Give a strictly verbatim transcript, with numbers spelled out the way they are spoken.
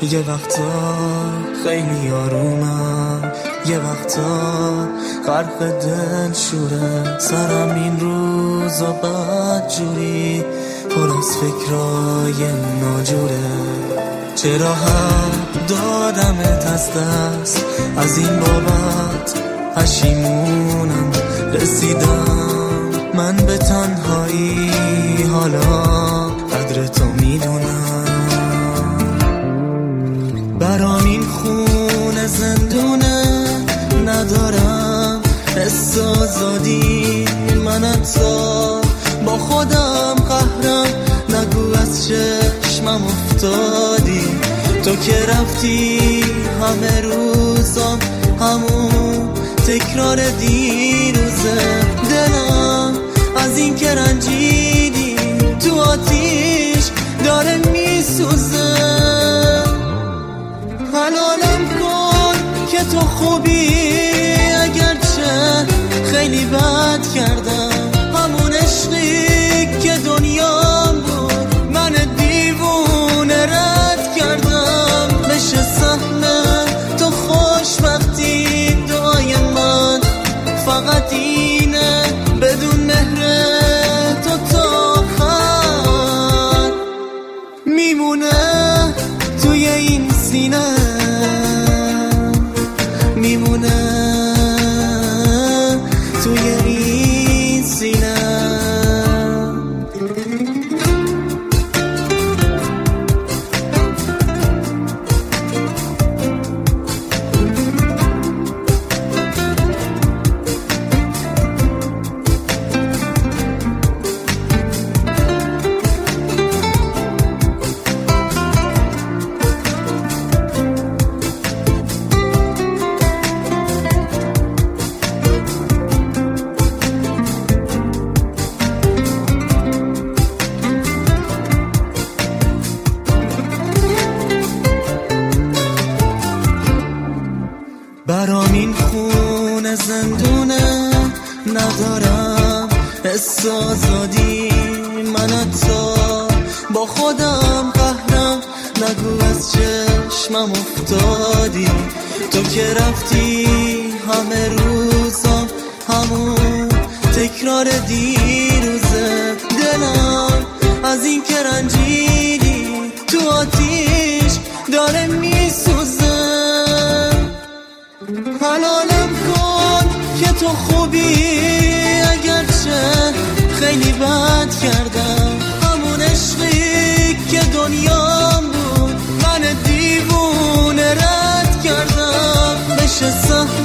یه وقتا خیلی آرومم، یه وقتا غرق دل شوره، سرم این روزا بد جوری پر از فکرای ناجوره. چرا حق دادمت از دست، از این بابت پشیمونم. رسیدم من به تنهایی، حالا قدر تو میدونم. برام این خونه زندونه، ندارم حس آزادی. من حتی با خودم قهرم، نگو از چشمم افتادی. تو که رفتی همه روزم همون تکرار دیروزه. دلم از این که رنجیدی تو آتیش داره میسوزه. حلالم کن که تو خوبی، اگرچه خیلی بد کردم. همون عشقی که دنیام بود من دیوونه رد کردم. بشه سهم تو خوشبختی، دعای من فقط اینه بدون مهر تو تا آخر میمونه توی این سینه، میمونه توی این سینه. برام این خونه زندونه، ندارم حس آزادی. من حتی با خودم قهرم، نگو از چشمم افتادی. تو که رفتی همه روزم همون تکرار دیروزه. دلم از این که رنجیدی تو آتیش داره میسوزه. حلالم کن که تو خوبی، اگرچه خیلی بد کردم. همون عشقی که دنیام بود من دیوونه رد کردم. بشه سهم